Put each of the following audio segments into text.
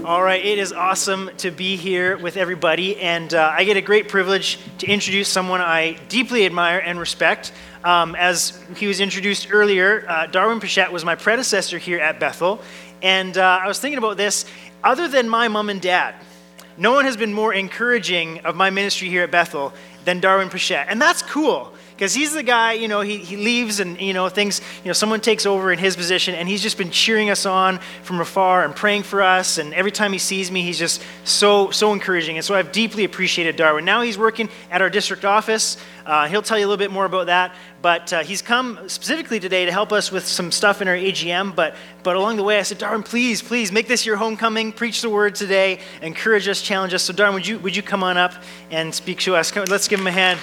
All right, it is awesome to be here with everybody, and I get a great privilege to introduce someone I deeply admire and respect. As he was introduced earlier, Darwin Pichette was my predecessor here at Bethel, and I was thinking about this. Other than my mom and dad, no one has been more encouraging of my ministry here at Bethel than Darwin Pichette, and that's cool. Because he's the guy, he leaves and, things, someone takes over in his position, and he's just been cheering us on from afar and praying for us, and every time he sees me, he's just so encouraging, and so I've deeply appreciated Darwin. Now he's working at our district office. He'll tell you a little bit more about that, but he's come specifically today to help us with some stuff in our AGM, but along the way, I said, Darwin, please, make this your homecoming, preach the word today, encourage us, challenge us. So Darwin, would you come on up and speak to us? Let's give him a hand.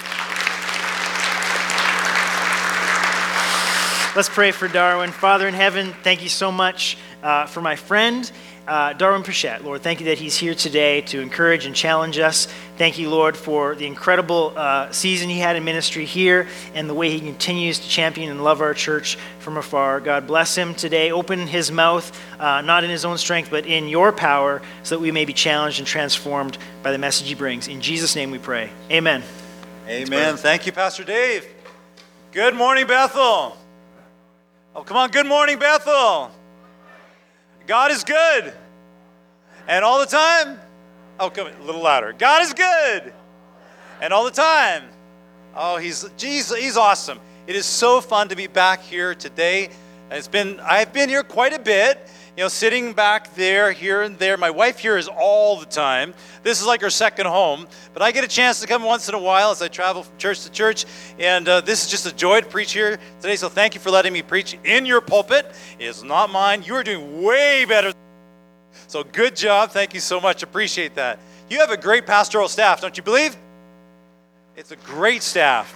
Let's pray for Darwin. Father in heaven, thank you so much for my friend, Darwin Pichette. Lord, thank you that he's here today to encourage and challenge us. Thank you, Lord, for the incredible season he had in ministry here and the way he continues to champion and love our church from afar. God, bless him today. Open his mouth, not in his own strength, but in your power, so that we may be challenged and transformed by the message he brings. In Jesus' name we pray. Amen. Amen. Thank you, Pastor Dave. Good morning, Bethel. Oh, come on. Good morning, Bethel. God is good. And all the time. Oh, come on, a little louder. God is good. And all the time. Oh, he's awesome. It is so fun to be back here today. I've been here quite a bit, sitting back there, here and there. My wife here is all the time. This is like her second home. But I get a chance to come once in a while as I travel from church to church. And this is just a joy to preach here today. So thank you for letting me preach in your pulpit. It is not mine. You are doing way better. So good job. Thank you so much. Appreciate that. You have a great pastoral staff, don't you believe? It's a great staff.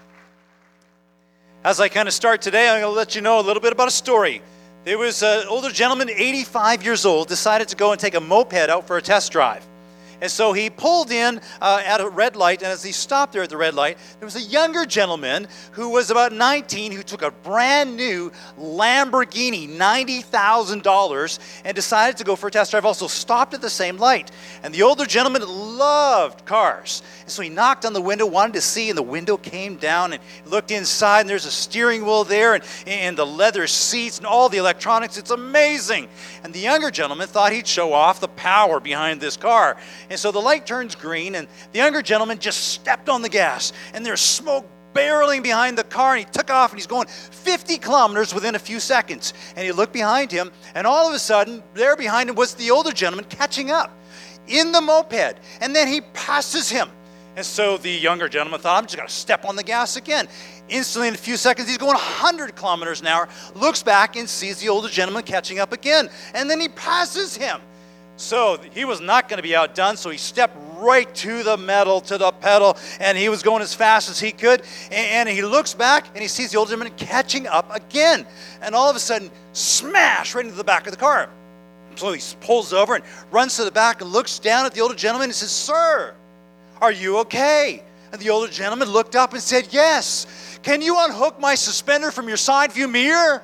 As I kind of start today, I'm going to let you know a little bit about a story. There was an older gentleman, 85 years old, decided to go and take a moped out for a test drive. And so he pulled in at a red light, and as he stopped there at the red light, there was a younger gentleman who was about 19 who took a brand new Lamborghini, $90,000, and decided to go for a test drive, also stopped at the same light. And the older gentleman loved cars. And so he knocked on the window, wanted to see, and the window came down, and looked inside, and there's a steering wheel there, and the leather seats, and all the electronics. It's amazing. And the younger gentleman thought he'd show off the power behind this car. And so the light turns green, and the younger gentleman just stepped on the gas, and there's smoke barreling behind the car, and he took off, and he's going 50 kilometers within a few seconds. And he looked behind him, and all of a sudden, there behind him was the older gentleman catching up in the moped, and then he passes him. And so the younger gentleman thought, I'm just going to step on the gas again. Instantly, in a few seconds, he's going 100 kilometers an hour, looks back and sees the older gentleman catching up again, and then he passes him. So he was not going to be outdone, so he stepped right to the pedal, and he was going as fast as he could, and he looks back, and he sees the older gentleman catching up again, and all of a sudden, smash right into the back of the car. So he pulls over and runs to the back and looks down at the older gentleman and says, Sir, are you okay? And the older gentleman looked up and said, Yes. Can you unhook my suspender from your side view mirror?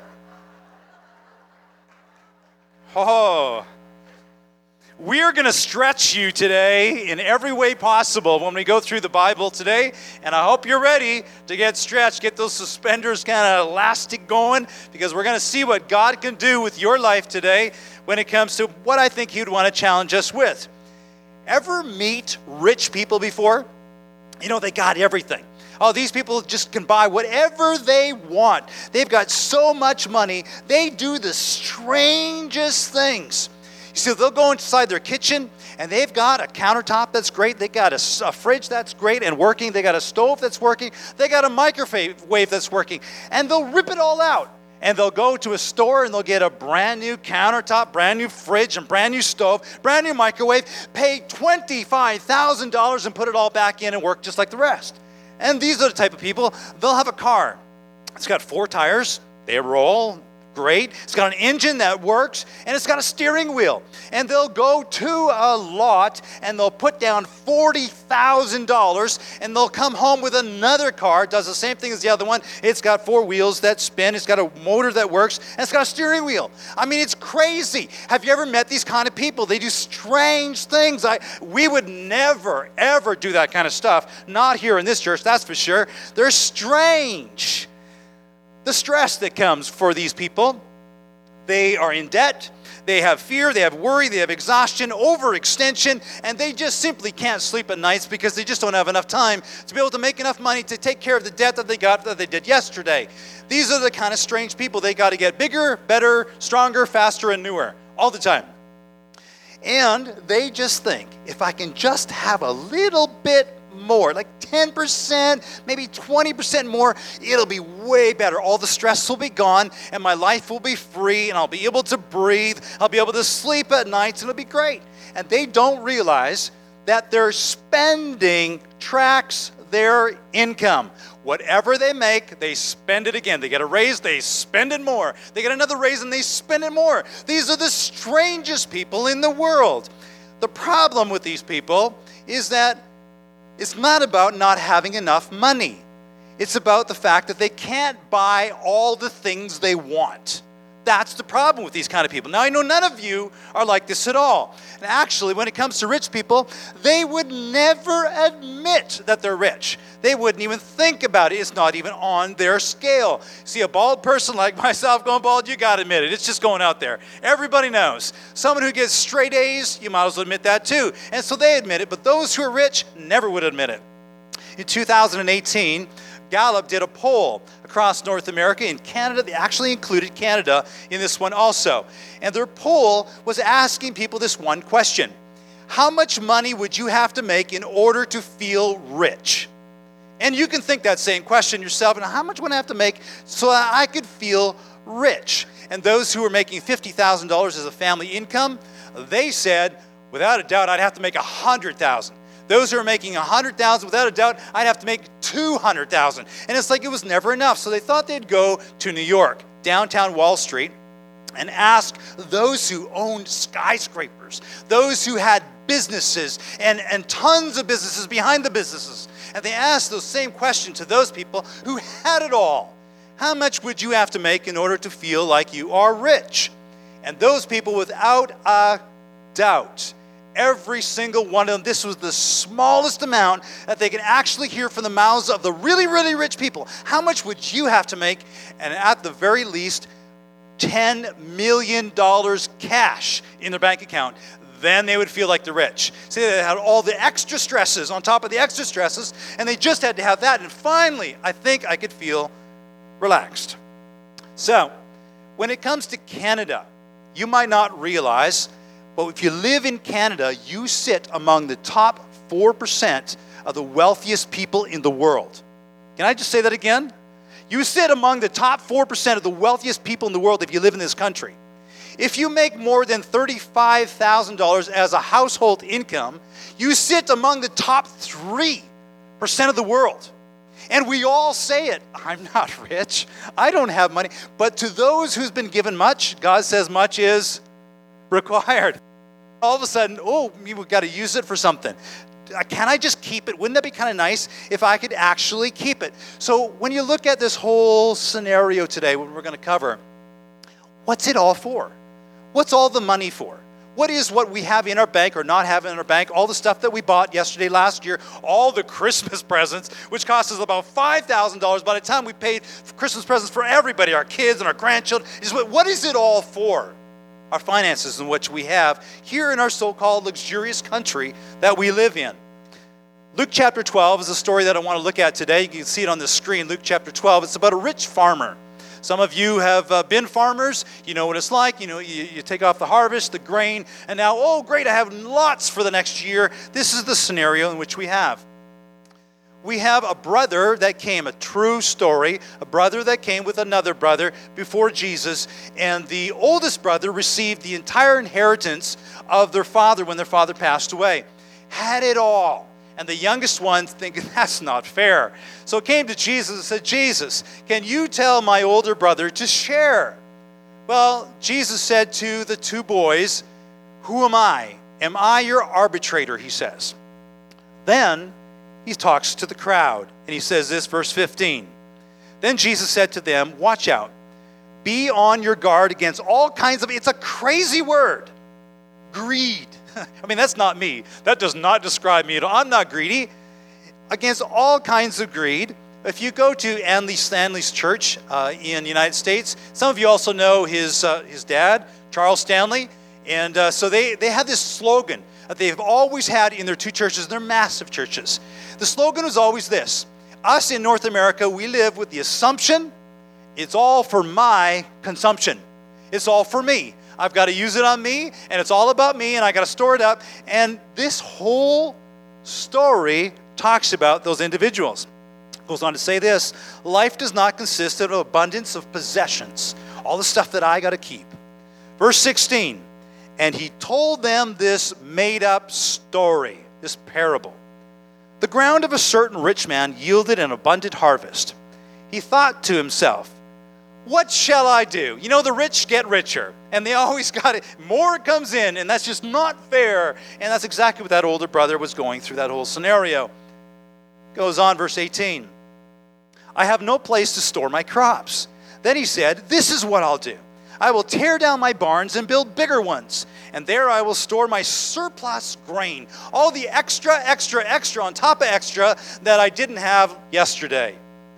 Oh, we're going to stretch you today in every way possible when we go through the Bible today, and I hope you're ready to get stretched, get those suspenders kind of elastic going, because we're going to see what God can do with your life today when it comes to what I think He'd want to challenge us with. Ever meet rich people before? They got everything. Oh, these people just can buy whatever they want. They've got so much money. They do the strangest things. You see, they'll go inside their kitchen, and they've got a countertop that's great. They got a fridge that's great and working. They got a stove that's working. They got a microwave that's working. And they'll rip it all out. And they'll go to a store, and they'll get a brand new countertop, brand new fridge, and brand new stove, brand new microwave, pay $25,000 and put it all back in and work just like the rest. And these are the type of people, they'll have a car. It's got 4 tires. They roll Great. It's got an engine that works, and it's got a steering wheel. And they'll go to a lot, and they'll put down $40,000, and they'll come home with another car. It does the same thing as the other one. It's got 4 wheels that spin. It's got a motor that works, and it's got a steering wheel. I mean, it's crazy. Have you ever met these kind of people? They do strange things. We would never, ever do that kind of stuff. Not here in this church, that's for sure. They're strange. The stress that comes for these people, they are in debt, they have fear, they have worry, they have exhaustion, overextension, and they just simply can't sleep at nights because they just don't have enough time to be able to make enough money to take care of the debt that they did yesterday. These are the kind of strange people. They got to get bigger, better, stronger, faster, and newer all the time. And they just think, if I can just have a little bit more, like 10%, maybe 20% more, it'll be way better. All the stress will be gone, and my life will be free, and I'll be able to breathe. I'll be able to sleep at night, and it'll be great. And they don't realize that their spending tracks their income. Whatever they make, they spend it again. They get a raise, they spend it more. They get another raise, and they spend it more. These are the strangest people in the world. The problem with these people is that it's not about not having enough money. It's about the fact that they can't buy all the things they want. That's the problem with these kind of people. Now, I know none of you are like this at all. And actually, when it comes to rich people, they would never admit that they're rich. They wouldn't even think about it. It's not even on their scale. See, a bald person like myself going bald, you got to admit it. It's just going out there. Everybody knows. Someone who gets straight A's, you might as well admit that too. And so they admit it, but those who are rich never would admit it. In 2018, Gallup did a poll across North America and Canada. They actually included Canada in this one also. And their poll was asking people this one question: how much money would you have to make in order to feel rich? And you can think that same question yourself, and how much would I have to make so that I could feel rich? And those who were making $50,000 as a family income, they said, without a doubt, I'd have to make $100,000. Those who are making $100,000, without a doubt, I'd have to make $200,000. And it's like it was never enough. So they thought they'd go to New York, downtown Wall Street, and ask those who owned skyscrapers, those who had businesses and tons of businesses behind the businesses. And they asked those same questions to those people who had it all. How much would you have to make in order to feel like you are rich? And those people, without a doubt, every single one of them, this was the smallest amount that they could actually hear from the mouths of the really, really rich people. How much would you have to make? And at the very least, $10 million cash in their bank account. Then they would feel like they're rich. See, they had all the extra stresses on top of the extra stresses, and they just had to have that. And finally, I think I could feel relaxed. So, when it comes to Canada, you might not realize, but if you live in Canada, you sit among the top 4% of the wealthiest people in the world. Can I just say that again? You sit among the top 4% of the wealthiest people in the world if you live in this country. If you make more than $35,000 as a household income, you sit among the top 3% of the world. And we all say it. I'm not rich. I don't have money. But to those who's been given much, God says much is required. All of a sudden, we've got to use it for something. Can I just keep it? Wouldn't that be kind of nice if I could actually keep it? So when you look at this whole scenario today, what we're going to cover, what's it all for? What's all the money for? What is what we have in our bank or not have in our bank? All the stuff that we bought yesterday, last year, all the Christmas presents, which cost us about $5,000 by the time we paid for Christmas presents for everybody, our kids and our grandchildren. What is it all for? Our finances in which we have here in our so-called luxurious country that we live in. Luke chapter 12 is a story that I want to look at today. You can see it on the screen, Luke chapter 12. It's about a rich farmer. Some of you have been farmers. You know what it's like. You take off the harvest, the grain, and now, great, I have lots for the next year. This is the scenario in which we have. We have a brother that came, a true story, a brother that came with another brother before Jesus, and the oldest brother received the entire inheritance of their father when their father passed away. Had it all. And the youngest one thinking, that's not fair. So came to Jesus and said, Jesus, can you tell my older brother to share? Well, Jesus said to the two boys, "Who am I? Am I your arbitrator?" he says. Then he talks to the crowd, and he says this, verse 15. Then Jesus said to them, "Watch out. Be on your guard against all kinds of," it's a crazy word, greed. I mean, that's not me. That does not describe me at all. I'm not greedy. Against all kinds of greed. If you go to Andy Stanley's church in the United States, some of you also know his dad, Charles Stanley. And so they have this slogan that they've always had in their two churches. They're massive churches. The slogan was always this: us in North America, we live with the assumption it's all for my consumption. It's all for me. I've got to use it on me, and it's all about me, and I got to store it up. And this whole story talks about those individuals. It goes on to say this: life does not consist of an abundance of possessions, all the stuff that I got to keep. Verse 16, and he told them this made-up story, this parable. The ground of a certain rich man yielded an abundant harvest. He thought to himself, "What shall I do?" You know, the rich get richer, and they always got it. More comes in, and that's just not fair. And that's exactly what that older brother was going through, that whole scenario. Goes on, verse 18. I have no place to store my crops. Then he said, "This is what I'll do. I will tear down my barns and build bigger ones, and there I will store my surplus grain, all the extra on top of extra that I didn't have yesterday.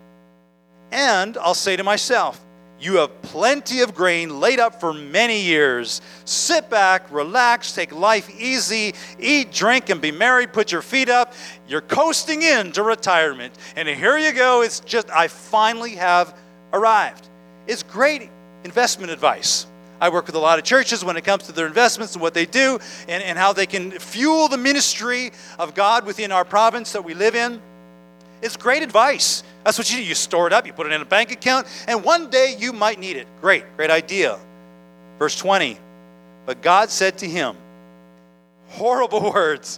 And I'll say to myself, you have plenty of grain laid up for many years. Sit back, relax, take life easy, eat, drink, and be merry. Put your feet up. You're coasting into retirement. And here you go. It's just, I finally have arrived." It's great investment advice. I work with a lot of churches when it comes to their investments and what they do and how they can fuel the ministry of God within our province that we live in. It's great advice. That's what you do. You store it up, you put it in a bank account, and one day you might need it. Great idea. Verse 20, but God said to him, horrible words,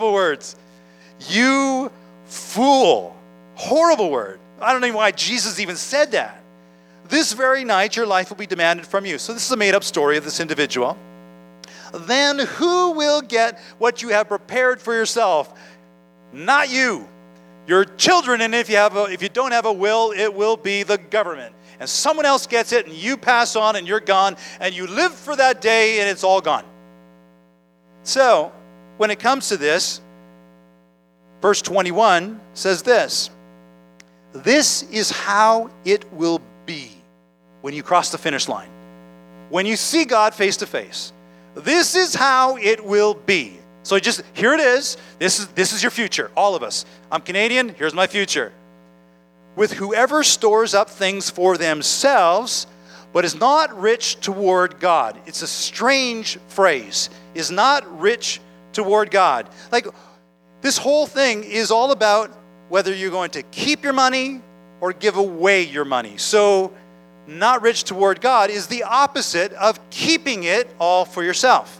"You fool." Horrible word. I don't know why Jesus even said that. "This very night your life will be demanded from you." So this is a made-up story of this individual. "Then who will get what you have prepared for yourself? Not you. Your children, and if you don't have a will, it will be the government. And someone else gets it, and you pass on, and you're gone, and you live for that day, and it's all gone." So, when it comes to this, verse 21 says this: "This is how it will be when you cross the finish line. When you see God face to face. This is how it will be." So just, here it is. This is your future, all of us. I'm Canadian, here's my future. "With whoever stores up things for themselves, but is not rich toward God." It's a strange phrase. "Is not rich toward God." Like, this whole thing is all about whether you're going to keep your money or give away your money. So, not rich toward God is the opposite of keeping it all for yourself.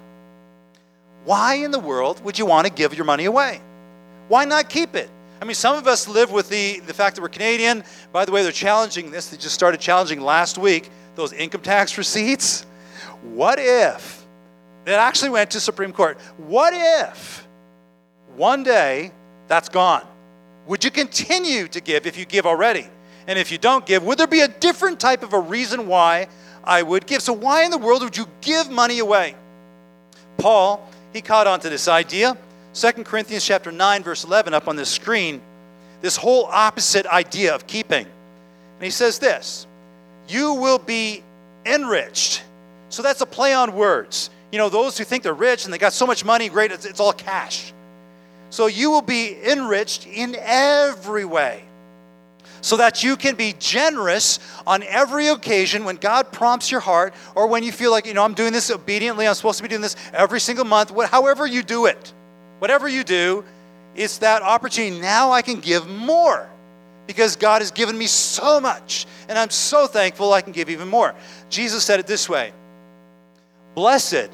Why in the world would you want to give your money away? Why not keep it? I mean, some of us live with the fact that we're Canadian. By the way, they're challenging this. They just started challenging last week those income tax receipts. What if? It actually went to Supreme Court. What if one day that's gone? Would you continue to give if you give already? And if you don't give, would there be a different type of a reason why I would give? So why in the world would you give money away? Paul, he caught on to this idea. 2 Corinthians chapter 9, verse 11 up on the screen. This whole opposite idea of keeping. And he says this: "You will be enriched." So that's a play on words. You know, those who think they're rich and they got so much money, great, it's all cash. So you will be enriched in every way, so that you can be generous on every occasion when God prompts your heart, or when you feel like, I'm doing this obediently, I'm supposed to be doing this every single month, however you do it. Whatever you do, it's that opportunity. Now I can give more because God has given me so much, and I'm so thankful I can give even more. Jesus said it this way: "Blessed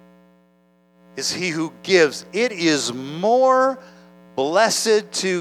is he who gives." It is more blessed to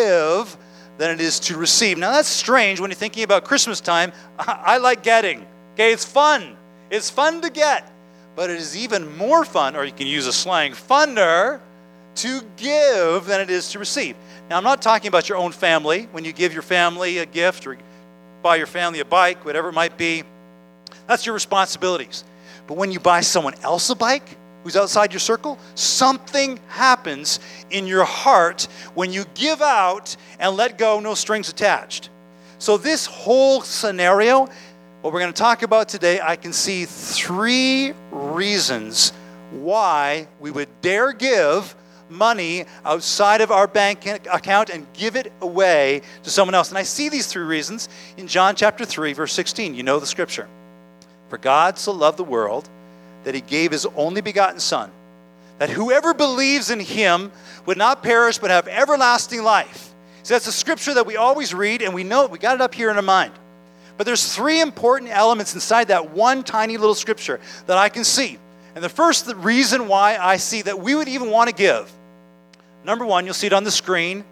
give than it is to receive. Now that's strange when you're thinking about Christmas time. I like getting. Okay, it's fun. It's fun to get. But it is even more fun, or you can use a slang, funner, to give than it is to receive. Now, I'm not talking about your own family. When you give your family a gift or buy your family a bike, whatever it might be, that's your responsibilities. But when you buy someone else a bike who's outside your circle, something happens in your heart when you give out and let go, no strings attached. So this whole scenario, what we're going to talk about today, I can see 3 reasons why we would dare give money outside of our bank account and give it away to someone else. And I see these 3 reasons in John chapter 3, verse 16. You know the scripture. For God so loved the world that he gave his only begotten Son, that whoever believes in him would not perish but have everlasting life. So that's a scripture that we always read, and we know it. We got it up here in our mind. But there's 3 important elements inside that one tiny little scripture that I can see. And the first reason why I see that we would even want to give, number 1, you'll see it on the screen,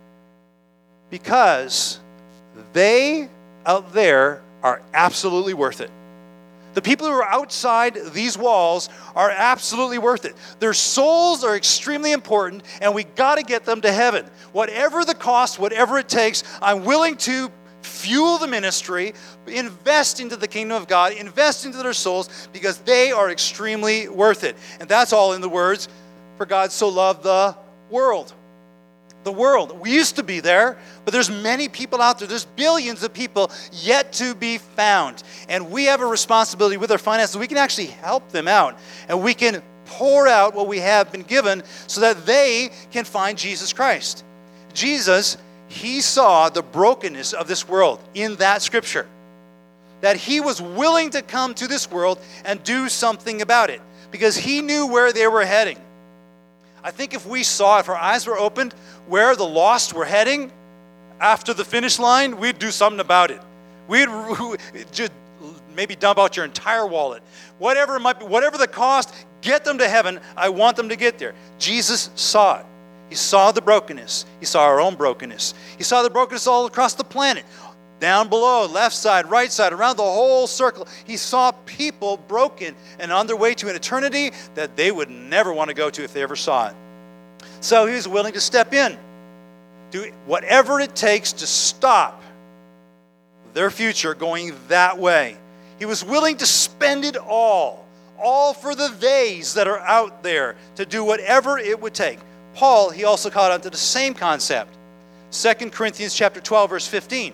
because they out there are absolutely worth it. The people who are outside these walls are absolutely worth it. Their souls are extremely important, and we got to get them to heaven. Whatever the cost, whatever it takes, I'm willing to fuel the ministry, invest into the kingdom of God, invest into their souls, because they are extremely worth it. And that's all in the words, for God so loved the world. The world. We used to be there, but there's many people out there. There's billions of people yet to be found. And we have a responsibility with our finances. We can actually help them out. And we can pour out what we have been given so that they can find Jesus Christ. Jesus, he saw the brokenness of this world in that scripture. That he was willing to come to this world and do something about it. Because he knew where they were heading. I think if we saw, if our eyes were opened, where the lost were heading after the finish line, we'd do something about it. We'd just maybe dump out your entire wallet. Whatever it might be, whatever the cost, get them to heaven. I want them to get there. Jesus saw it. He saw the brokenness. He saw our own brokenness. He saw the brokenness all across the planet. Down below, left side, right side, around the whole circle. He saw people broken and on their way to an eternity that they would never want to go to if they ever saw it. So he was willing to step in, do whatever it takes to stop their future going that way. He was willing to spend it all for the theys that are out there, to do whatever it would take. Paul, he also caught on to the same concept. 2 Corinthians chapter 12, verse 15.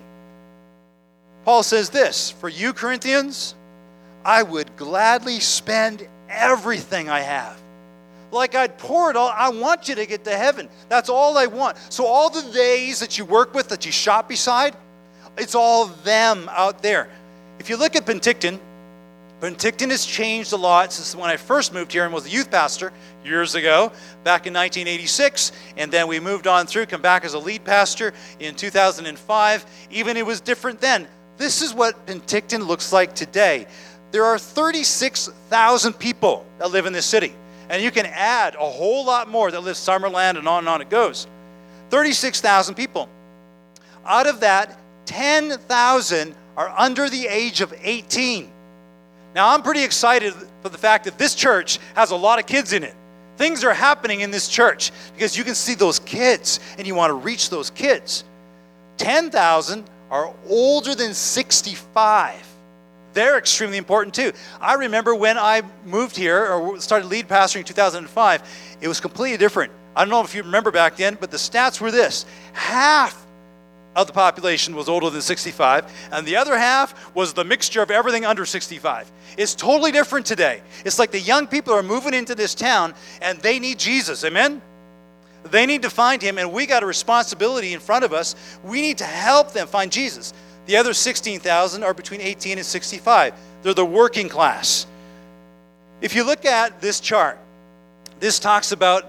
Paul says this, for you Corinthians, I would gladly spend everything I have. Like I'd pour it all. I want you to get to heaven. That's all I want. So all the theys that you work with, that you shop beside, it's all them out there. If you look at Penticton, Penticton has changed a lot since when I first moved here and was a youth pastor years ago, back in 1986. And then we moved on through, come back as a lead pastor in 2005. Even it was different then. This is what Penticton looks like today. There are 36,000 people that live in this city. And you can add a whole lot more that live Summerland and on it goes. 36,000 people. Out of that, 10,000 are under the age of 18. Now, I'm pretty excited for the fact that this church has a lot of kids in it. Things are happening in this church because you can see those kids and you want to reach those kids. 10,000 are older than 65. They're extremely important too. I remember when I moved here or started lead pastoring in 2005, it was completely different. I don't know if you remember back then, but the stats were this. Half of the population was older than 65, and the other half was the mixture of everything under 65. It's totally different today. It's like the young people are moving into this town, and they need Jesus, amen? They need to find him, and we got a responsibility in front of us. We need to help them find Jesus. The other 16,000 are between 18 and 65. They're the working class. If you look at this chart, this talks about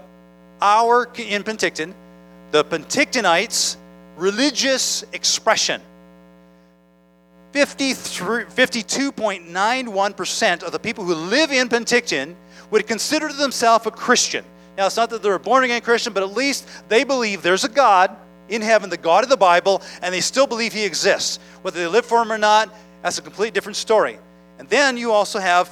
in Penticton, the Pentictonites' religious expression. 52.91% of the people who live in Penticton would consider themselves a Christian. Now, it's not that they're a born-again Christian, but at least they believe there's a God in heaven, the God of the Bible, and they still believe he exists. Whether they live for him or not, that's a completely different story. And then you also have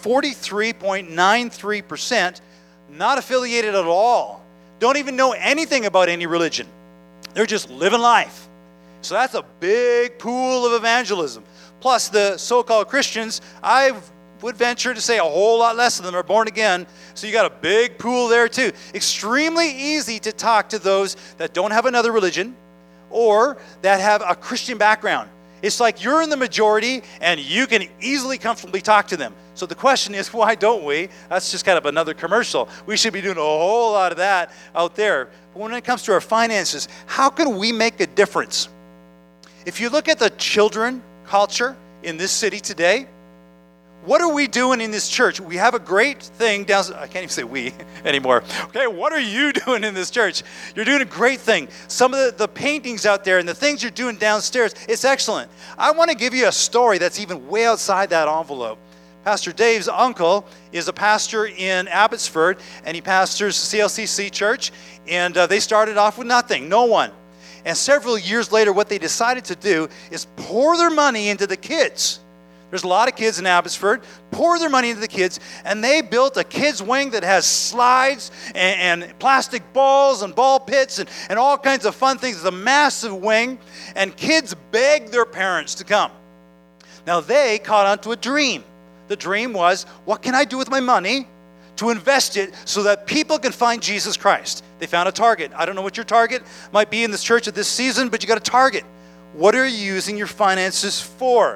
43.93% not affiliated at all. Don't even know anything about any religion. They're just living life. So that's a big pool of evangelism. Plus the so-called Christians, I would venture to say a whole lot less of them are born again. So you got a big pool there too. Extremely easy to talk to those that don't have another religion or that have a Christian background. It's like you're in the majority and you can easily, comfortably talk to them. So the question is, why don't we? That's just kind of another commercial. We should be doing a whole lot of that out there. But when it comes to our finances, how can we make a difference? If you look at the children culture in this city today, what are we doing in this church? We have a great thing down. I can't even say we anymore. Okay, what are you doing in this church? You're doing a great thing. Some of the paintings out there and the things you're doing downstairs, it's excellent. I want to give you a story that's even way outside that envelope. Pastor Dave's uncle is a pastor in Abbotsford, and he pastors CLCC Church, and they started off with nothing, no one. And several years later, what they decided to do is pour their money into the kids. There's a lot of kids in Abbotsford. Pour their money into the kids, and they built a kids' wing that has slides and plastic balls and ball pits and all kinds of fun things. It's a massive wing, and kids beg their parents to come. Now, they caught onto a dream. The dream was, what can I do with my money to invest it so that people can find Jesus Christ? They found a target. I don't know what your target might be in this church at this season, but you got a target. What are you using your finances for?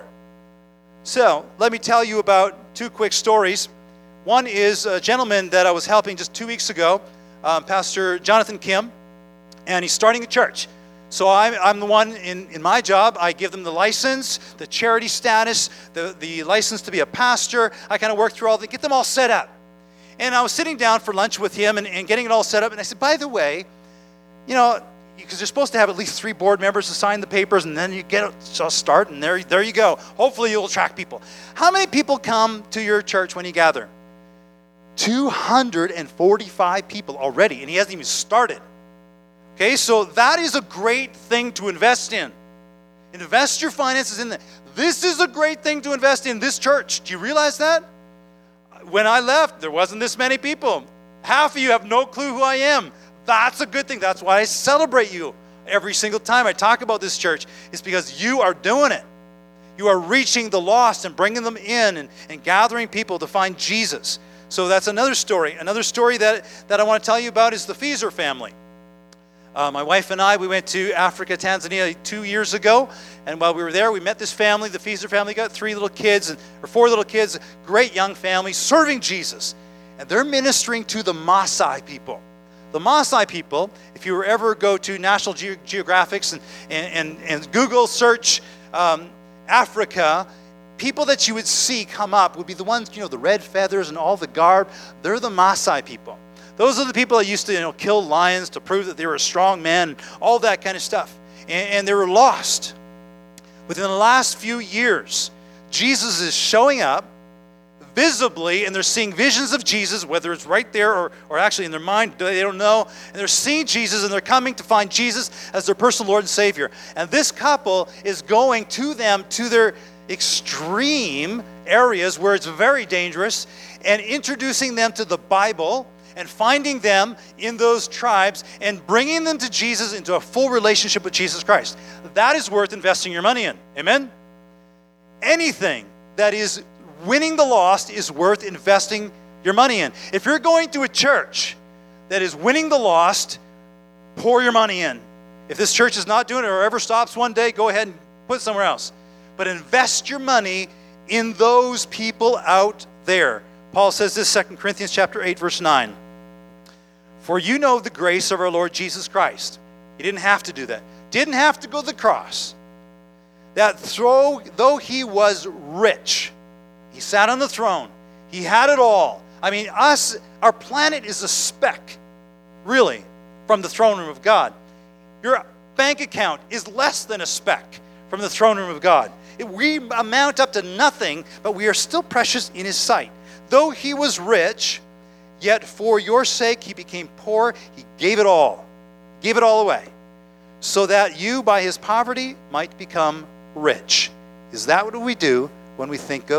So let me tell you about two quick stories. One is a gentleman that I was helping just 2 weeks ago, Pastor Jonathan Kim, and he's starting a church. So I'm the one in my job. I give them the license, the charity status, the license to be a pastor. I kind of work through all get them all set up. And I was sitting down for lunch with him and getting it all set up. And I said, by the way, because you're supposed to have at least 3 board members to sign the papers, and then you just start, and there you go. Hopefully you'll attract people. How many people come to your church when you gather? 245 people already, and he hasn't even started. Okay, so that is a great thing to invest in. Invest your finances in that. This is a great thing to invest in this church. Do you realize that? When I left, there wasn't this many people. Half of you have no clue who I am. That's a good thing. That's why I celebrate you every single time I talk about this church. It's because you are doing it. You are reaching the lost and bringing them in and gathering people to find Jesus. So that's another story. Another story that I want to tell you about is the Fieser family. My wife and I, we went to Africa, Tanzania 2 years ago. And while we were there, we met this family. The Fieser family got 4 little kids, great young family serving Jesus. And they're ministering to the Maasai people. The Maasai people, if you ever go to National Geographic and Google search Africa, people that you would see come up would be the ones, the red feathers and all the garb. They're the Maasai people. Those are the people that used to kill lions to prove that they were a strong man, all that kind of stuff. And they were lost. Within the last few years, Jesus is showing up visibly, and they're seeing visions of Jesus, whether it's right there or actually in their mind, they don't know. And they're seeing Jesus, and they're coming to find Jesus as their personal Lord and Savior. And this couple is going to them to their extreme areas where it's very dangerous and introducing them to the Bible and finding them in those tribes and bringing them to Jesus into a full relationship with Jesus Christ. That is worth investing your money in. Amen? Anything that is winning the lost is worth investing your money in. If you're going to a church that is winning the lost, pour your money in. If this church is not doing it or ever stops one day, go ahead and put it somewhere else. But invest your money in those people out there. Paul says this, 2 Corinthians chapter 8, verse 9. For you know the grace of our Lord Jesus Christ. He didn't have to do that. Didn't have to go to the cross. That though he was rich, he sat on the throne. He had it all. I mean, our planet is a speck, really, from the throne room of God. Your bank account is less than a speck from the throne room of God. We amount up to nothing, but we are still precious in his sight. Though he was rich, yet for your sake he became poor. He gave it all away, so that you by his poverty might become rich. Is that what we do when we think of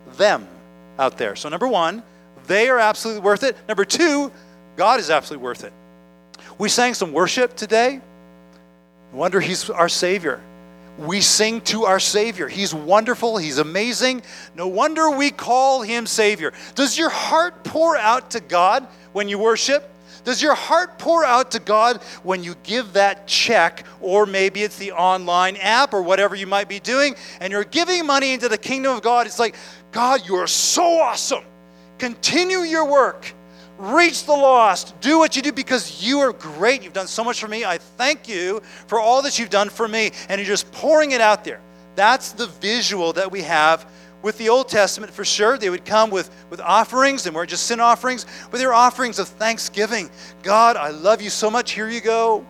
them out there. So number one, they are absolutely worth it. Number two, God is absolutely worth it. We sang some worship today. No wonder he's our Savior. We sing to our Savior. He's wonderful. He's amazing. No wonder we call him Savior. Does your heart pour out to God when you worship? Does your heart pour out to God when you give that check, or maybe it's the online app or whatever you might be doing, and you're giving money into the kingdom of God? It's like, God, you are so awesome. Continue your work. Reach the lost. Do what you do because you are great. You've done so much for me. I thank you for all that you've done for me. And you're just pouring it out there. That's the visual that we have with the Old Testament for sure. They would come with offerings, and weren't just sin offerings, but they were offerings of thanksgiving. God, I love you so much. Here you go.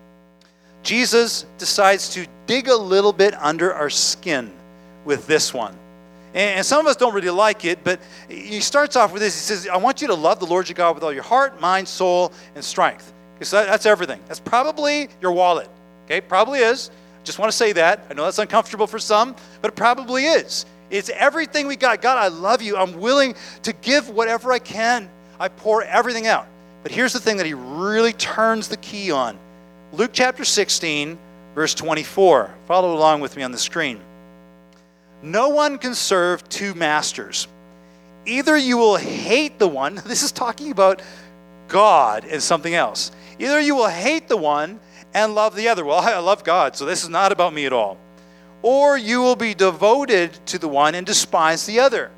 Jesus decides to dig a little bit under our skin with this one. And some of us don't really like it, but he starts off with this. He says, I want you to love the Lord your God with all your heart, mind, soul, and strength. Because that's everything. That's probably your wallet. Okay, probably is. Just want to say that. I know that's uncomfortable for some, but it probably is. It's everything we got. God, I love you. I'm willing to give whatever I can. I pour everything out. But here's the thing that he really turns the key on. Luke chapter 16, verse 24. Follow along with me on the screen. No one can serve two masters. Either you will hate the one, this is talking about God and something else. Either you will hate the one and love the other. Well, I love God, so this is not about me at all. Or you will be devoted to the one and despise the other.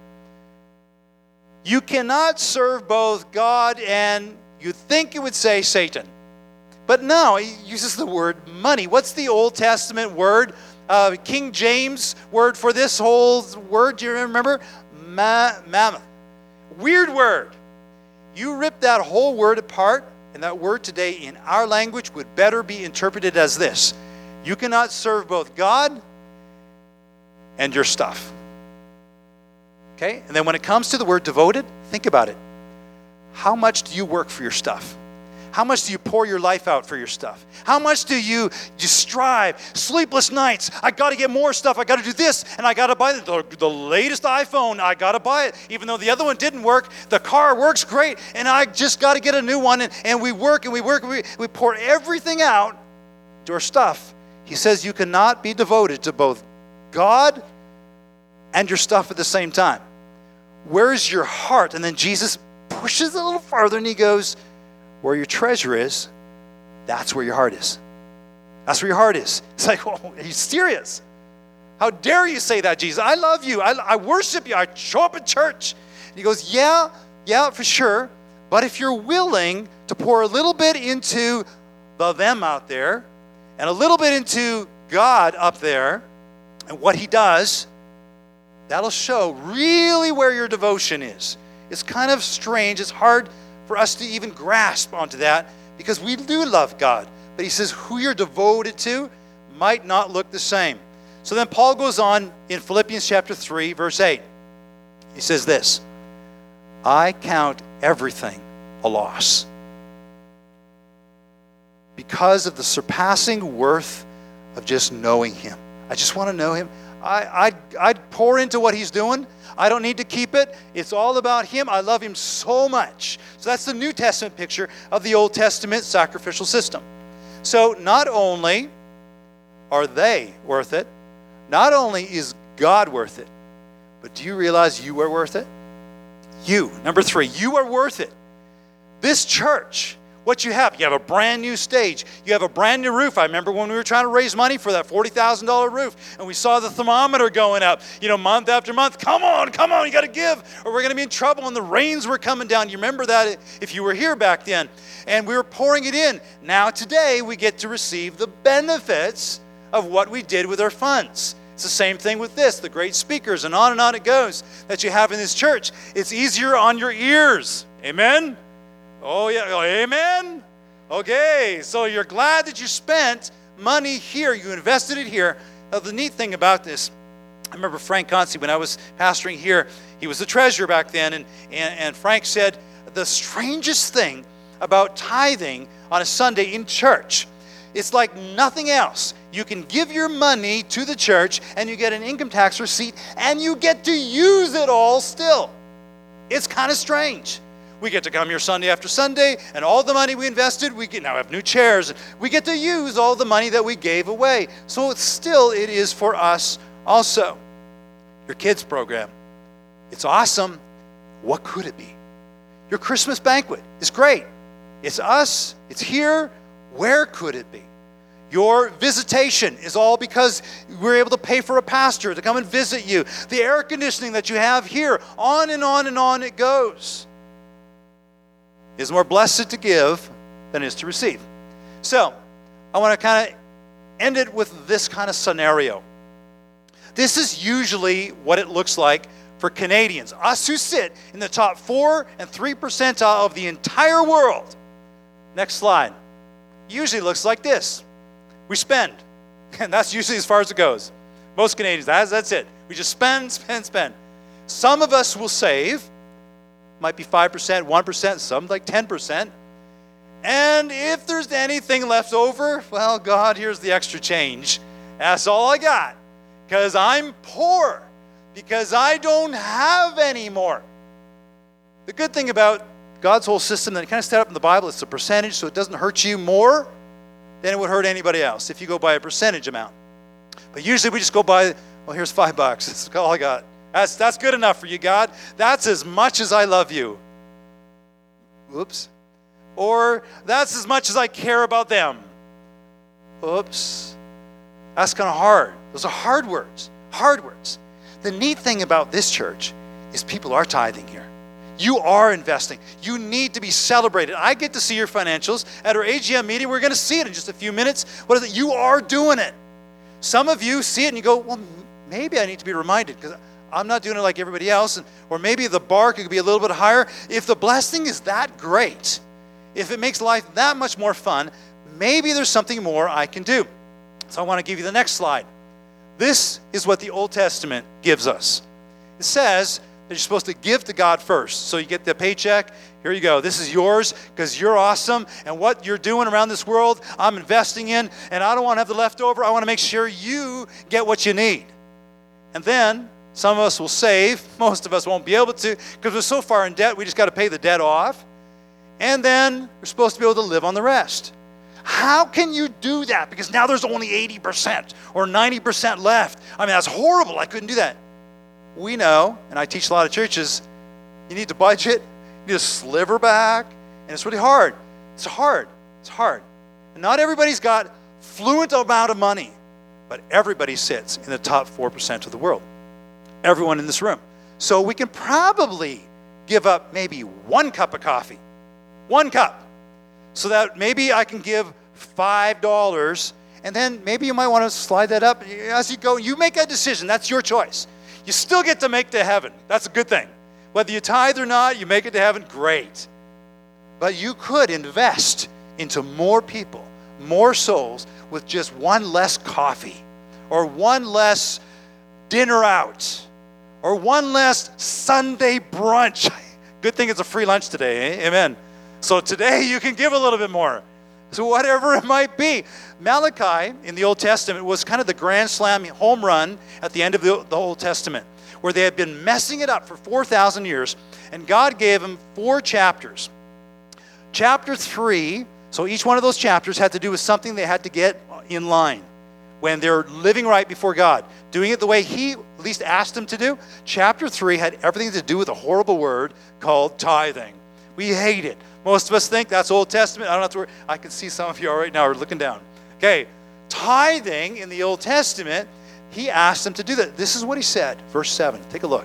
You cannot serve both God and, you think it would say, Satan. But no, he uses the word money. What's the Old Testament word? King James word for this whole word, do you remember? Mammoth. Weird word. You rip that whole word apart, and that word today in our language would better be interpreted as this. You cannot serve both God and your stuff. Okay? And then when it comes to the word devoted, think about it. How much do you work for your stuff? How much do you pour your life out for your stuff? How much do you strive? Sleepless nights. I got to get more stuff. I got to do this, and I got to buy the latest iPhone. I got to buy it. Even though the other one didn't work, the car works great, and I just got to get a new one. And we work, and we work, and we pour everything out to our stuff. He says you cannot be devoted to both God and your stuff at the same time. Where's your heart? And then Jesus pushes a little farther, and he goes, where your treasure is, that's where your heart is. That's where your heart is. It's like, oh, are you serious? How dare you say that, Jesus? I love you. I worship you. I show up at church. And he goes, yeah, for sure. But if you're willing to pour a little bit into them out there and a little bit into God up there and what he does, that'll show really where your devotion is. It's kind of strange. It's hard for us to even grasp onto that because we do love God. But he says who you're devoted to might not look the same. So then Paul goes on in Philippians chapter 3, verse 8. He says this, I count everything a loss because of the surpassing worth of just knowing him. I just want to know him. I'd pour into what he's doing. I don't need to keep it. It's all about him. I love him so much. So that's the New Testament picture of the Old Testament sacrificial system. So not only are they worth it, not only is God worth it, but do you realize you are worth it? You, number 3, you are worth it. This church, what you have a brand new stage. You have a brand new roof. I remember when we were trying to raise money for that $40,000 roof, and we saw the thermometer going up, month after month. Come on, you got to give, or we're going to be in trouble, and the rains were coming down. You remember that if you were here back then. And we were pouring it in. Now today, we get to receive the benefits of what we did with our funds. It's the same thing with this, the great speakers, and on it goes that you have in this church. It's easier on your ears. Amen? Oh, yeah. Oh, amen? Okay. So you're glad that you spent money here. You invested it here. Now, the neat thing about this, I remember Frank Consi, when I was pastoring here, he was the treasurer back then, and Frank said the strangest thing about tithing on a Sunday in church. It's like nothing else. You can give your money to the church and you get an income tax receipt and you get to use it all still. It's kind of strange. We get to come here Sunday after Sunday, and all the money we invested, we now have new chairs. We get to use all the money that we gave away. So it is for us also. Your kids program, it's awesome. What could it be? Your Christmas banquet is great. It's us. It's here. Where could it be? Your visitation is all because we're able to pay for a pastor to come and visit you. The air conditioning that you have here, on and on and on it goes. It is more blessed to give than it is to receive. So, I want to kind of end it with this kind of scenario. This is usually what it looks like for Canadians, us who sit in the top 4 and 3 percentile of the entire world. Next slide. Usually looks like this. We spend, and that's usually as far as it goes. Most Canadians, that's it. We just spend, spend, spend. Some of us will save, might be 5%, 1%, some like 10%. And if there's anything left over, well, God, here's the extra change. That's all I got, because I'm poor, because I don't have any more. The good thing about God's whole system that kind of set up in the Bible, it's a percentage, so it doesn't hurt you more than it would hurt anybody else if you go by a percentage amount. But usually we just go by, well, here's $5. That's all I got. That's good enough for you, God. That's as much as I love you. Oops. Or that's as much as I care about them. Oops. That's kind of hard. Those are hard words. Hard words. The neat thing about this church is people are tithing here. You are investing. You need to be celebrated. I get to see your financials at our AGM meeting. We're going to see it in just a few minutes. What is it? You are doing it. Some of you see it and you go, well, maybe I need to be reminded because I'm not doing it like everybody else. Or maybe the bar could be a little bit higher. If the blessing is that great, if it makes life that much more fun, maybe there's something more I can do. So I want to give you the next slide. This is what the Old Testament gives us. It says that you're supposed to give to God first. So you get the paycheck. Here you go. This is yours because you're awesome. And what you're doing around this world, I'm investing in. And I don't want to have the leftover. I want to make sure you get what you need. And then some of us will save. Most of us won't be able to because we're so far in debt, we just got to pay the debt off. And then we're supposed to be able to live on the rest. How can you do that? Because now there's only 80% or 90% left. I mean, that's horrible. I couldn't do that. We know, and I teach a lot of churches, you need to budget, you need to sliver back, and it's really hard. It's hard. It's hard. And not everybody's got fluent amount of money, but everybody sits in the top 4% of the world. Everyone in this room. So we can probably give up maybe 1 cup of coffee. 1 cup. So that maybe I can give $5, and then maybe you might want to slide that up. As you go, you make that decision. That's your choice. You still get to make it to heaven. That's a good thing. Whether you tithe or not, you make it to heaven, great. But you could invest into more people, more souls, with just 1 less coffee, or 1 less dinner out, or 1 less Sunday brunch. Good thing it's a free lunch today, eh? Amen. So today you can give a little bit more. So whatever it might be. Malachi in the Old Testament was kind of the grand slam home run at the end of the Old Testament, where they had been messing it up for 4,000 years, and God gave them 4 chapters. Chapter 3, so each one of those chapters had to do with something they had to get in line when they're living right before God, doing it the way He at least asked them to do. Chapter 3 had everything to do with a horrible word called tithing. We hate it. Most of us think that's Old Testament. I don't have to worry. I can see some of you all right now are looking down. Okay, tithing in the Old Testament, He asked them to do that. This is what He said, verse 7. Take a look.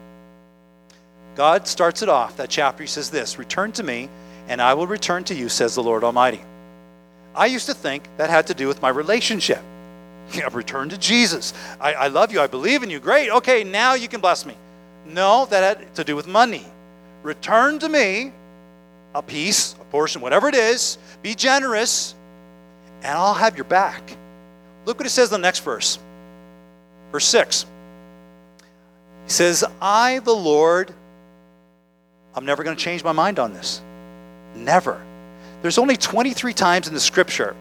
God starts it off, that chapter. He says this, "Return to me, and I will return to you, says the Lord Almighty." I used to think that had to do with my relationship. Return to Jesus. I love you. I believe in you. Great. Okay, now you can bless me. No, that had to do with money. Return to me, a piece, a portion, whatever it is. Be generous, and I'll have your back. Look what it says in the next verse. Verse 6. He says, I, the Lord, I'm never going to change my mind on this. Never. There's only 23 times in the scripture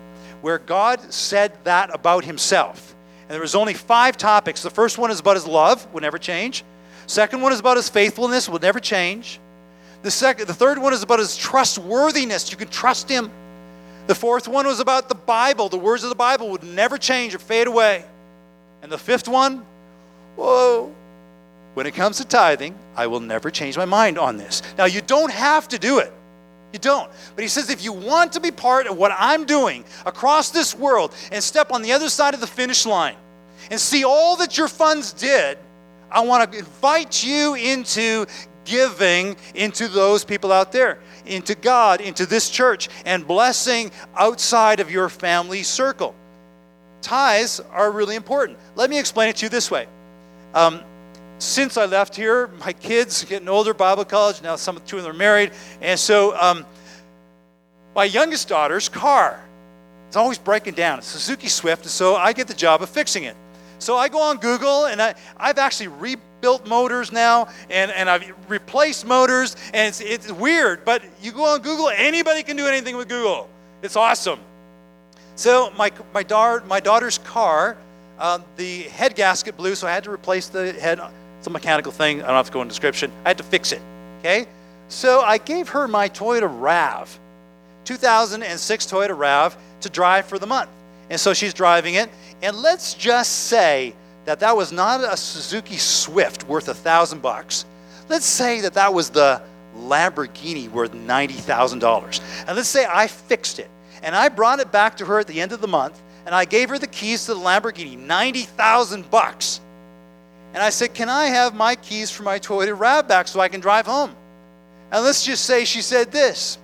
where God said that about himself. And there was only 5 topics. The first one is about his love, will never change. Second one is about his faithfulness, will never change. The third one is about his trustworthiness. You can trust him. The fourth one was about the Bible. The words of the Bible would never change or fade away. And the fifth one, whoa, when it comes to tithing, I will never change my mind on this. Now, you don't have to do it. You don't. But he says, if you want to be part of what I'm doing across this world and step on the other side of the finish line and see all that your funds did, I want to invite you into giving into those people out there, into God, into this church, and blessing outside of your family circle. Tithes are really important. Let me explain it to you this way. Since I left here, my kids are getting older, Bible college, now two of them are married, and so my youngest daughter's car is always breaking down. It's a Suzuki Swift, and so I get the job of fixing it. So I go on Google, and I've actually rebuilt motors now, and I've replaced motors, and it's weird, but you go on Google, anybody can do anything with Google. It's awesome. So my daughter's car, the head gasket blew, so I had to replace the head. It's a mechanical thing. I don't have to go into description. I had to fix it, okay? So I gave her my Toyota RAV, 2006 Toyota RAV, to drive for the month. And so she's driving it, and let's just say that was not a Suzuki Swift worth $1,000. Let's say that was the Lamborghini worth $90,000. And let's say I fixed it, and I brought it back to her at the end of the month, and I gave her the keys to the Lamborghini, $90,000. And I said, can I have my keys for my Toyota RAV back so I can drive home? And let's just say she said this,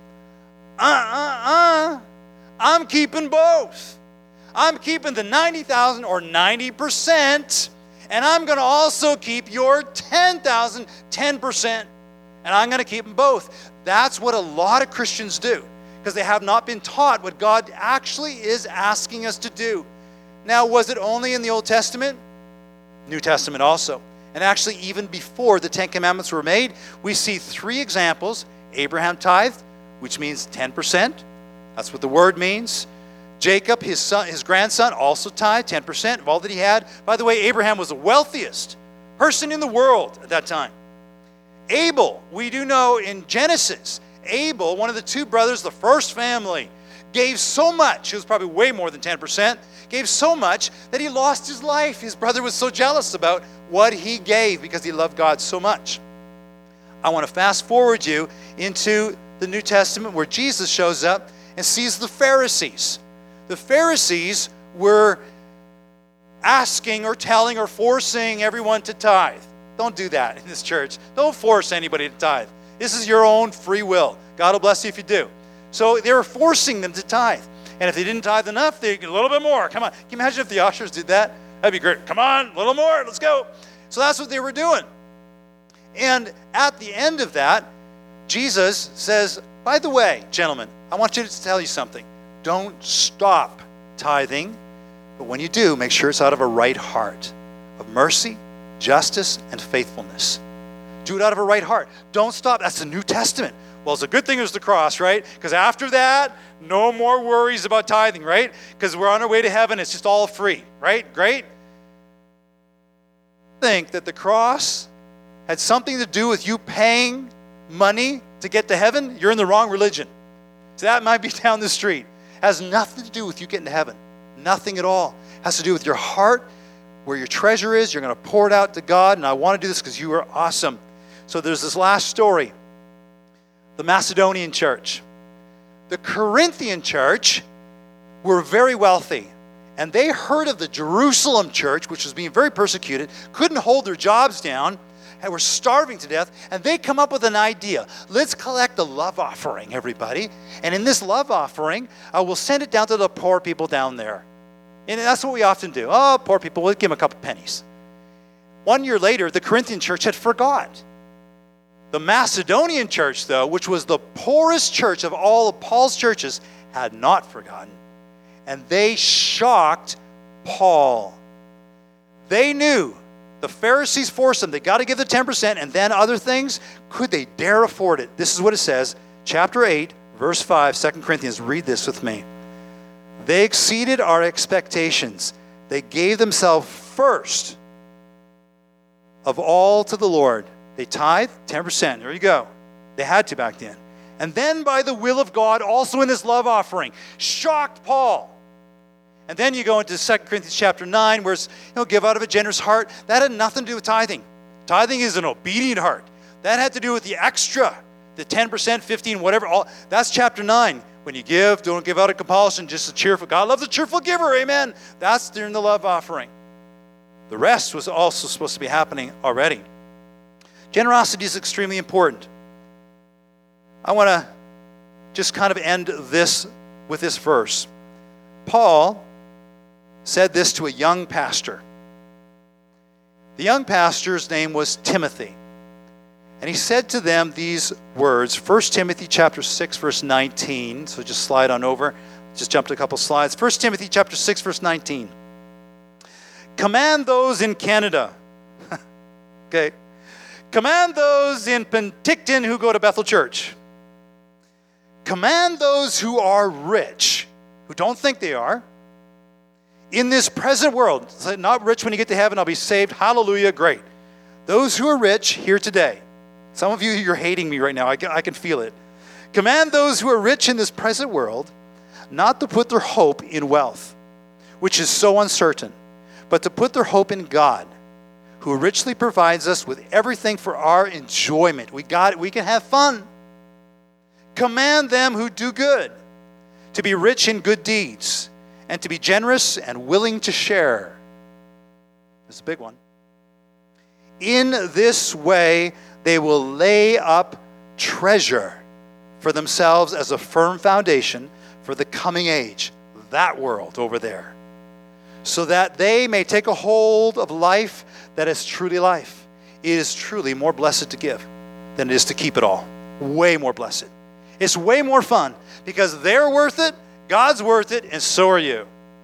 I'm keeping both. I'm keeping the $90,000 or 90%, and I'm going to also keep your $10,000, 10%, and I'm going to keep them both. That's what a lot of Christians do, because they have not been taught what God actually is asking us to do. Now, was it only in the Old Testament? New Testament also. And actually, even before the 10 Commandments were made, we see 3 examples. Abraham tithed, which means 10%. That's what the word means. Jacob, his grandson, also tithed 10% of all that he had. By the way, Abraham was the wealthiest person in the world at that time. Abel, we do know in Genesis, Abel, one of the 2 brothers, the first family, gave so much, it was probably way more than 10%, gave so much that he lost his life. His brother was so jealous about what he gave because he loved God so much. I want to fast forward you into the New Testament where Jesus shows up and sees the Pharisees. The Pharisees were asking or telling or forcing everyone to tithe. Don't do that in this church. Don't force anybody to tithe. This is your own free will. God will bless you if you do. So they were forcing them to tithe. And if they didn't tithe enough, they get a little bit more. Come on. Can you imagine if the ushers did that? That'd be great. Come on, a little more. Let's go. So that's what they were doing. And at the end of that, Jesus says, by the way, gentlemen, I want you to tell you something. Don't stop tithing, but when you do, make sure it's out of a right heart of mercy, justice, and faithfulness. Do it out of a right heart. Don't stop. That's the New Testament. Well, it's a good thing there's the cross, right? Because after that, no more worries about tithing, right? Because we're on our way to heaven. It's just all free, right? Great. Think that the cross had something to do with you paying money to get to heaven, you're in the wrong religion. So that might be down the street. Has nothing to do with you getting to heaven. Nothing at all. Has to do with your heart, where your treasure is. You're going to pour it out to God, and I want to do this because you are awesome. So there's this last story. The Macedonian church. The Corinthian church were very wealthy, and they heard of the Jerusalem church, which was being very persecuted, couldn't hold their jobs down, and were starving to death, and they come up with an idea. Let's collect a love offering, everybody. And in this love offering, we'll send it down to the poor people down there. And that's what we often do. Oh, poor people, we'll give them a couple pennies. 1 year later, the Corinthian church had forgot. The Macedonian church, though, which was the poorest church of all of Paul's churches, had not forgotten. And they shocked Paul. They knew. The Pharisees forced them. They got to give the 10% and then other things. Could they dare afford it? This is what it says. Chapter 8, verse 5, 2 Corinthians. Read this with me. They exceeded our expectations. They gave themselves first of all to the Lord. They tithed 10%. There you go. They had to back then. And then by the will of God, also in this love offering, shocked Paul. And then you go into 2 Corinthians chapter 9, where it's, give out of a generous heart. That had nothing to do with tithing. Tithing is an obedient heart. That had to do with the extra, the 10%, 15, whatever. That's chapter 9. When you give, don't give out of compulsion, just a cheerful. God loves a cheerful giver, amen. That's during the love offering. The rest was also supposed to be happening already. Generosity is extremely important. I want to just kind of end this with this verse. Paul said this to a young pastor. The young pastor's name was Timothy. And he said to them these words, 1 Timothy chapter 6, verse 19. So just slide on over. Just jumped a couple slides. 1 Timothy chapter 6, verse 19. Command those in Canada. Okay. Command those in Penticton who go to Bethel Church. Command those who are rich, who don't think they are, in this present world. Not rich when you get to heaven, I'll be saved. Hallelujah, great. Those who are rich here today. Some of you, you're hating me right now. I can feel it. Command those who are rich in this present world not to put their hope in wealth, which is so uncertain, but to put their hope in God, who richly provides us with everything for our enjoyment. We can have fun. Command them who do good to be rich in good deeds and to be generous and willing to share. That's a big one. In this way, they will lay up treasure for themselves as a firm foundation for the coming age, that world over there, so that they may take a hold of life that is truly life. It is truly more blessed to give than it is to keep it all. Way more blessed. It's way more fun because they're worth it, God's worth it, and so are you.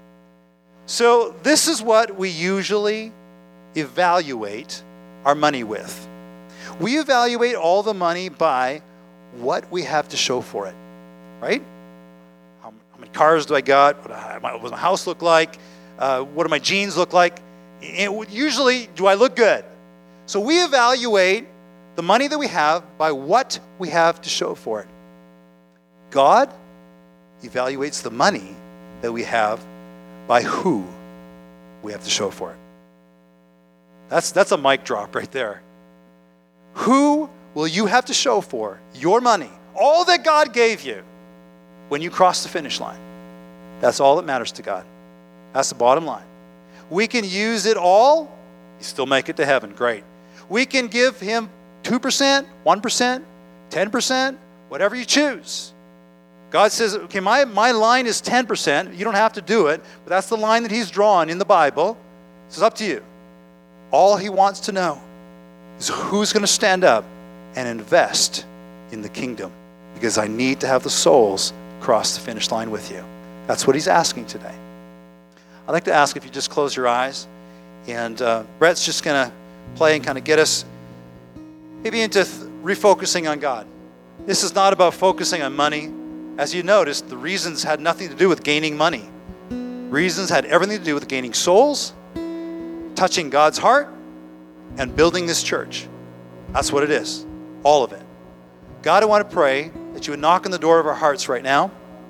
So this is what we usually evaluate our money with. We evaluate all the money by what we have to show for it, right? How many cars do I got? What does my house look like? What do my jeans look like? Usually, do I look good? So we evaluate the money that we have by what we have to show for it. God evaluates the money that we have by who we have to show for it. That's a mic drop right there. Who will you have to show for your money, all that God gave you, when you cross the finish line? That's all that matters to God. That's the bottom line. We can use it all, you still make it to heaven, great. We can give him 2%, 1%, 10%, whatever you choose. God says, okay, my line is 10%. You don't have to do it, but that's the line that he's drawn in the Bible. So it's up to you. All he wants to know is who's going to stand up and invest in the kingdom, because I need to have the souls cross the finish line with you. That's what he's asking today. I'd like to ask if you just close your eyes, and Brett's just going to play and kind of get us maybe into refocusing on God. This is not about focusing on money. As you noticed, the reasons had nothing to do with gaining money. Reasons had everything to do with gaining souls, touching God's heart, and building this church. That's what it is. All of it. God, I want to pray that you would knock on the door of our hearts right now.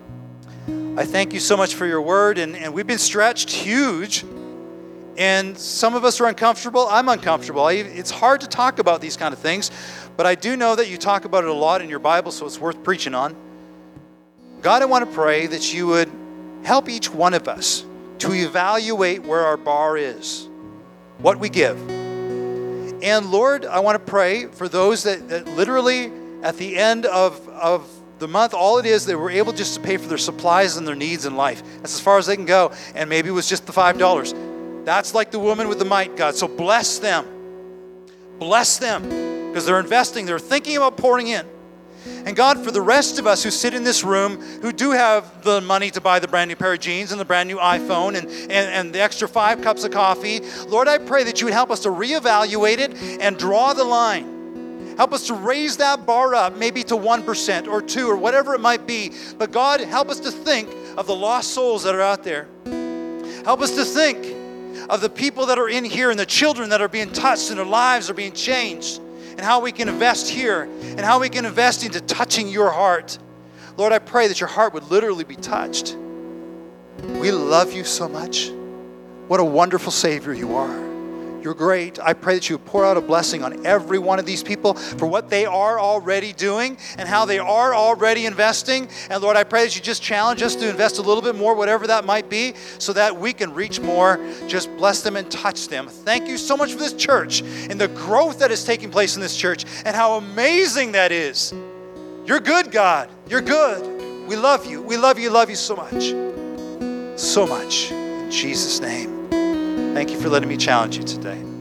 I thank you so much for your word, and we've been stretched huge, and some of us are uncomfortable. I'm uncomfortable. It's hard to talk about these kind of things, but I do know that you talk about it a lot in your Bible, so it's worth preaching on. God, I want to pray that you would help each one of us to evaluate where our bar is, what we give. And Lord, I want to pray for those that literally at the end of the month, all it is, they were able just to pay for their supplies and their needs in life. That's as far as they can go. And maybe it was just the $5. That's like the woman with the mite, God. So bless them. Bless them, because they're investing. They're thinking about pouring in. And God, for the rest of us who sit in this room, who do have the money to buy the brand new pair of jeans and the brand new iPhone and the extra 5 cups of coffee, Lord, I pray that you would help us to reevaluate it and draw the line. Help us to raise that bar up, maybe to 1% or 2% or whatever it might be. But God, help us to think of the lost souls that are out there. Help us to think of the people that are in here and the children that are being touched and their lives are being changed, and how we can invest here and how we can invest into touching your heart. Lord, I pray that your heart would literally be touched. We love you so much. What a wonderful Savior you are. You're great. I pray that you would pour out a blessing on every one of these people for what they are already doing and how they are already investing. And Lord, I pray that you just challenge us to invest a little bit more, whatever that might be, so that we can reach more. Just bless them and touch them. Thank you so much for this church and the growth that is taking place in this church and how amazing that is. You're good, God. You're good. We love you. We love you. Love you so much. So much. In Jesus' name. Thank you for letting me challenge you today.